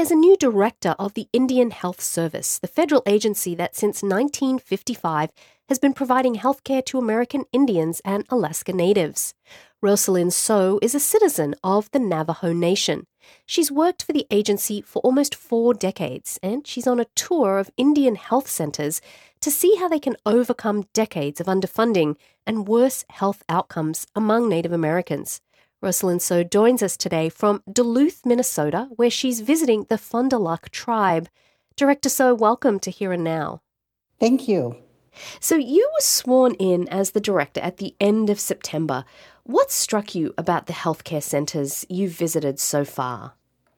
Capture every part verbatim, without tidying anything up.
there's a new director of the Indian Health Service, the federal agency that since nineteen fifty-five has been providing healthcare to American Indians and Alaska Natives. Rosalind So is a citizen of the Navajo Nation. She's worked for the agency for almost four decades, and she's on a tour of Indian health centers to see how they can overcome decades of underfunding and worse health outcomes among Native Americans. Rosalind So joins us today from Duluth, Minnesota, where she's visiting the Fond du Lac tribe. Director So, welcome to Here and Now. Thank you. So you were sworn in as the director at the end of September. What struck you about the healthcare centers you've visited so far?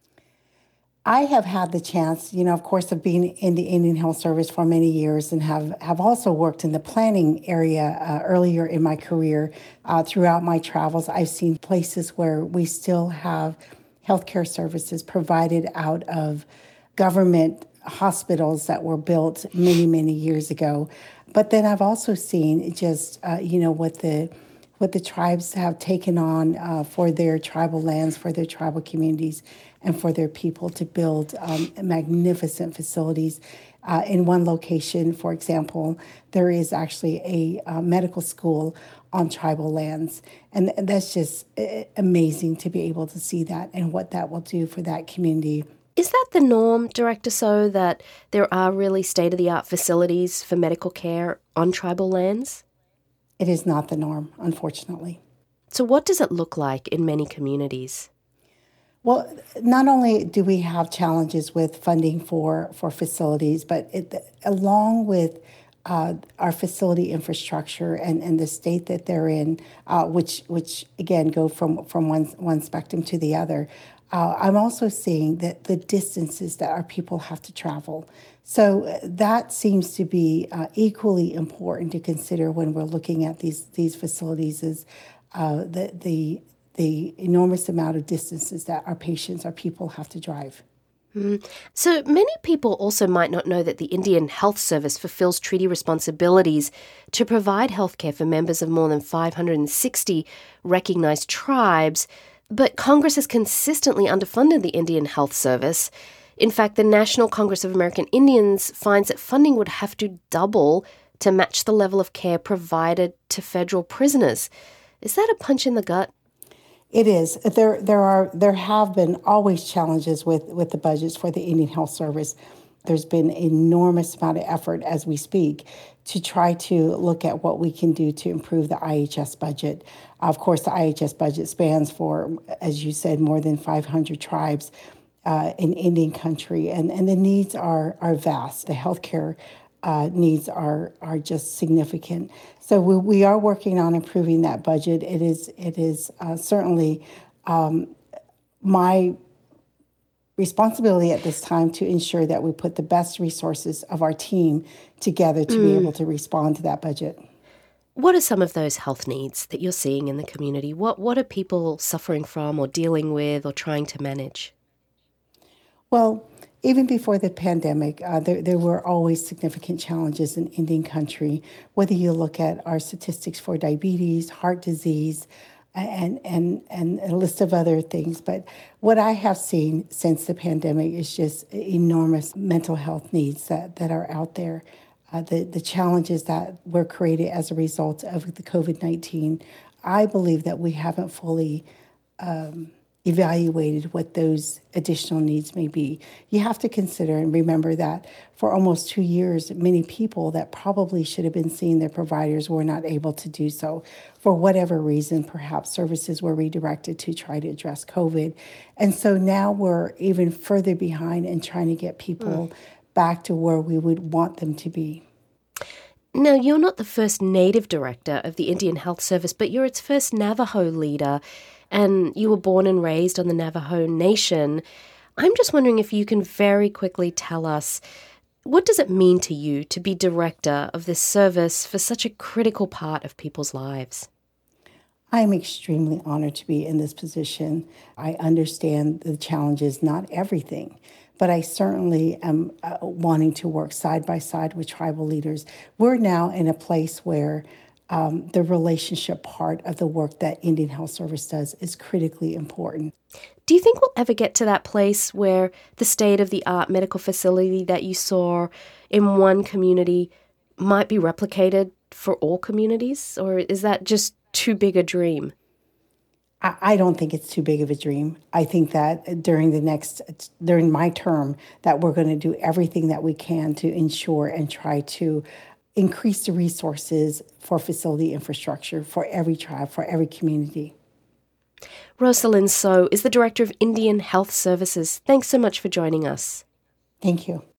I have had the chance, you know, of course, of being in the Indian Health Service for many years and have, have also worked in the planning area uh, earlier in my career. Uh, throughout my travels, I've seen places where we still have healthcare services provided out of government hospitals that were built many, many years ago. But then I've also seen just, uh, you know, what the what the tribes have taken on uh, for their tribal lands, for their tribal communities, and for their people to build um, magnificent facilities. Uh, in one location, for example, there is actually a uh, medical school on tribal lands. And that's just uh, amazing to be able to see that and what that will do for that community. Is that the norm, Director So, that there are really state-of-the-art facilities for medical care on tribal lands? It is not the norm, unfortunately. So what does it look like in many communities? Well, not only do we have challenges with funding for, for facilities, but it, along with uh, our facility infrastructure and, and the state that they're in, uh, which which again go from, from one, one spectrum to the other, uh, I'm also seeing that the distances that our people have to travel. So that seems to be uh, equally important to consider when we're looking at these these facilities is uh, the the the enormous amount of distances that our patients, our people have to drive. Mm. So many people also might not know that the Indian Health Service fulfills treaty responsibilities to provide healthcare for members of more than five hundred sixty recognized tribes, but Congress has consistently underfunded the Indian Health Service. In fact, the National Congress of American Indians finds that funding would have to double to match the level of care provided to federal prisoners. Is that a punch in the gut? It is. There there are there have been always challenges with, with the budgets for the Indian Health Service. There's been an enormous amount of effort as we speak to try to look at what we can do to improve the I H S budget. Of course, the I H S budget spans for, as you said, more than five hundred tribes uh, in Indian country, and, and the needs are are vast. The healthcare uh, needs are are just significant. So we, we are working on improving that budget. It is it is uh, certainly um, my responsibility at this time to ensure that we put the best resources of our team together to mm. be able to respond to that budget. What are some of those health needs that you're seeing in the community? What what are people suffering from or dealing with or trying to manage? Well, even before the pandemic, uh, there, there were always significant challenges in Indian country, whether you look at our statistics for diabetes, heart disease, and, and, and a list of other things. But what I have seen since the pandemic is just enormous mental health needs that, that are out there. Uh, the, the challenges that were created as a result of the COVID nineteen, I believe that we haven't fully um, evaluated what those additional needs may be. You have to consider and remember that for almost two years, many people that probably should have been seeing their providers were not able to do so. For whatever reason, perhaps services were redirected to try to address COVID. And so now we're even further behind in trying to get people mm. back to where we would want them to be. Now, you're not the first Native director of the Indian Health Service, but you're its first Navajo leader, and you were born and raised on the Navajo Nation. I'm just wondering if you can very quickly tell us, what does it mean to you to be director of this service for such a critical part of people's lives? I'm extremely honored to be in this position. I understand the challenges, not everything, but I certainly am uh, wanting to work side by side with tribal leaders. We're now in a place where um, the relationship part of the work that Indian Health Service does is critically important. Do you think we'll ever get to that place where the state-of-the-art medical facility that you saw in one community might be replicated for all communities? Or is that just too big a dream? I I don't think it's too big of a dream. I think that during the next, during my term, that we're going to do everything that we can to ensure and try to increase the resources for facility infrastructure for every tribe, for every community. Rosalind So is the Director of Indian Health Services. Thanks so much for joining us. Thank you.